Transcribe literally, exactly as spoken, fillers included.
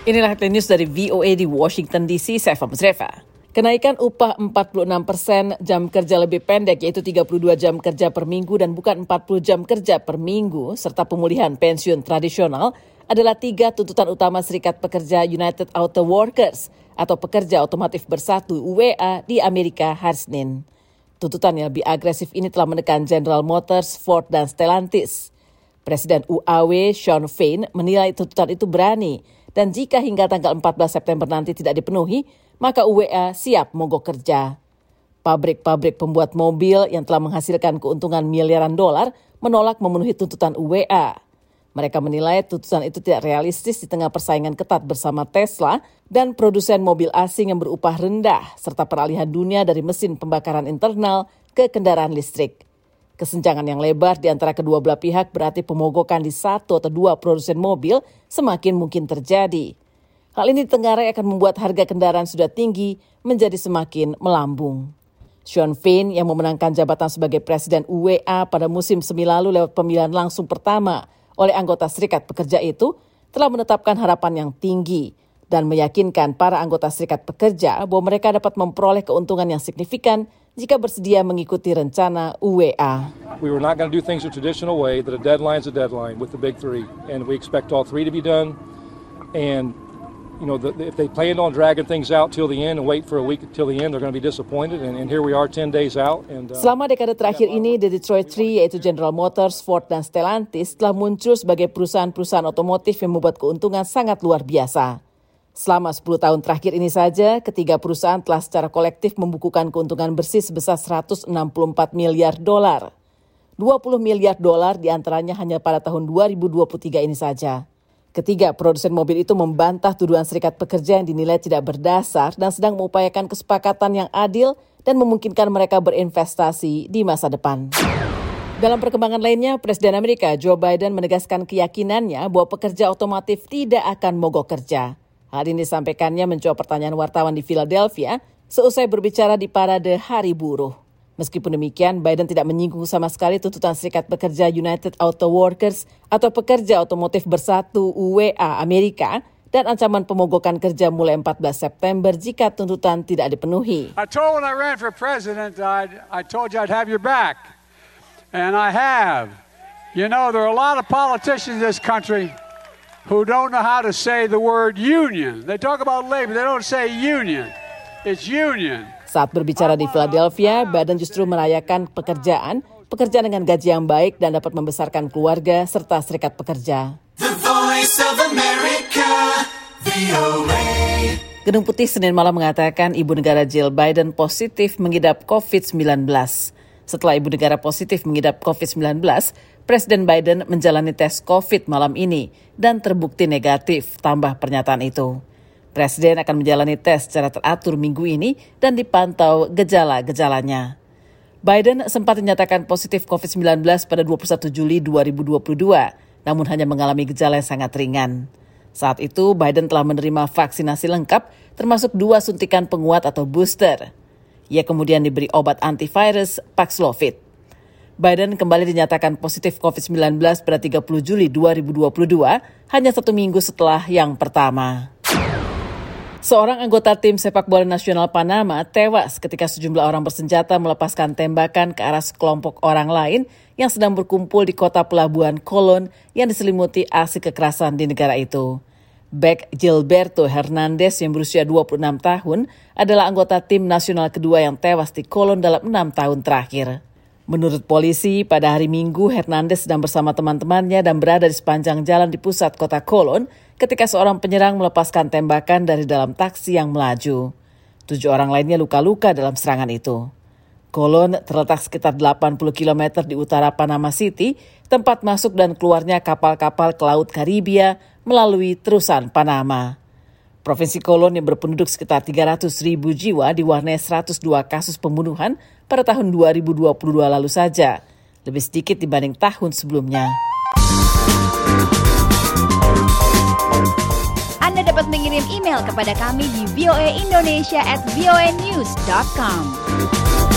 Inilah headline news dari V O A di Washington D C, saya Fahmi Zrefa. Kenaikan upah empat puluh enam persen, jam kerja lebih pendek yaitu tiga puluh dua jam kerja per minggu dan bukan empat puluh jam kerja per minggu, serta pemulihan pensiun tradisional adalah tiga tuntutan utama Serikat Pekerja United Auto Workers atau Pekerja Otomotif Bersatu U W A di Amerika hari Senin. Tuntutan yang lebih agresif ini telah menekan General Motors, Ford, dan Stellantis. Presiden U A W Shawn Fain menilai tuntutan itu berani dan jika hingga tanggal empat belas September nanti tidak dipenuhi, maka U W A siap mogok kerja. Pabrik-pabrik pembuat mobil yang telah menghasilkan keuntungan miliaran dolar menolak memenuhi tuntutan U W A. Mereka menilai tuntutan itu tidak realistis di tengah persaingan ketat bersama Tesla dan produsen mobil asing yang berupah rendah, serta peralihan dunia dari mesin pembakaran internal ke kendaraan listrik. Kesenjangan yang lebar di antara kedua belah pihak berarti pemogokan di satu atau dua produsen mobil semakin mungkin terjadi. Hal ini ditengarai akan membuat harga kendaraan sudah tinggi menjadi semakin melambung. Shawn Fain yang memenangkan jabatan sebagai Presiden U W A pada musim semi lalu lewat pemilihan langsung pertama oleh anggota Serikat Pekerja itu telah menetapkan harapan yang tinggi dan meyakinkan para anggota Serikat Pekerja bahwa mereka dapat memperoleh keuntungan yang signifikan jika bersedia mengikuti rencana U W A. We were not going to do things the traditional way, that a deadline is a deadline with the big three. And we expect all three to be done. And, you know, the, if they planned on dragging things out till the end and wait for a week till the end, they're going to be disappointed. And, and here we are ten days out. And, uh, Selama dekade terakhir ini, The Detroit Three, yaitu General Motors, Ford, dan Stellantis, telah muncul sebagai perusahaan-perusahaan otomotif yang membuat keuntungan sangat luar biasa. Selama sepuluh tahun terakhir ini saja, ketiga perusahaan telah secara kolektif membukukan keuntungan bersih sebesar seratus enam puluh empat miliar dolar. dua puluh miliar dolar diantaranya hanya pada tahun dua ribu dua puluh tiga ini saja. Ketiga produsen mobil itu membantah tuduhan Serikat Pekerja yang dinilai tidak berdasar dan sedang mengupayakan kesepakatan yang adil dan memungkinkan mereka berinvestasi di masa depan. Dalam perkembangan lainnya, Presiden Amerika Joe Biden menegaskan keyakinannya bahwa pekerja otomotif tidak akan mogok kerja. Hal ini disampaikannya menjawab pertanyaan wartawan di Philadelphia seusai berbicara di parade Hari Buruh. Meskipun demikian, Biden tidak menyinggung sama sekali tuntutan Serikat Pekerja United Auto Workers atau Pekerja Otomotif Bersatu U W A Amerika dan ancaman pemogokan kerja mulai empat belas September jika tuntutan tidak dipenuhi. I told when I ran for president, I'd, I told you I'd have your back. And I have. You know, there are a lot of politicians in this country who don't know how to say the word union. They talk about labor, they don't say union. It's union. Saat berbicara di Philadelphia, Biden justru merayakan pekerjaan, pekerjaan dengan gaji yang baik dan dapat membesarkan keluarga serta serikat pekerja. The Voice of America, V O A. Gedung Putih Senin malam mengatakan Ibu Negara Jill Biden positif mengidap covid sembilan belas. Setelah Ibu Negara positif mengidap covid sembilan belas, Presiden Biden menjalani tes COVID malam ini dan terbukti negatif, tambah pernyataan itu. Presiden akan menjalani tes secara teratur minggu ini dan dipantau gejala-gejalanya. Biden sempat dinyatakan positif covid sembilan belas pada dua puluh satu Juli dua ribu dua puluh dua, namun hanya mengalami gejala yang sangat ringan. Saat itu, Biden telah menerima vaksinasi lengkap, termasuk dua suntikan penguat atau booster. Ia kemudian diberi obat antivirus Paxlovid. Biden kembali dinyatakan positif covid sembilan belas pada tiga puluh Juli dua ribu dua puluh dua, hanya satu minggu setelah yang pertama. Seorang anggota tim sepak bola nasional Panama tewas ketika sejumlah orang bersenjata melepaskan tembakan ke arah sekelompok orang lain yang sedang berkumpul di kota pelabuhan Colon yang diselimuti aksi kekerasan di negara itu. Bek Gilberto Hernandez yang berusia dua puluh enam tahun adalah anggota tim nasional kedua yang tewas di Colon dalam enam tahun terakhir. Menurut polisi, pada hari Minggu, Hernandez sedang bersama teman-temannya dan berada di sepanjang jalan di pusat kota Colon ketika seorang penyerang melepaskan tembakan dari dalam taksi yang melaju. Tujuh orang lainnya luka-luka dalam serangan itu. Colon terletak sekitar delapan puluh kilometer di utara Panama City, tempat masuk dan keluarnya kapal-kapal ke Laut Karibia melalui terusan Panama. Provinsi Colon yang berpenduduk sekitar tiga ratus ribu jiwa diwarnai seratus dua kasus pembunuhan pada tahun dua ribu dua puluh dua lalu saja, lebih sedikit dibanding tahun sebelumnya. Anda dapat mengirim email kepada kami di voaindonesia at voanews dot com.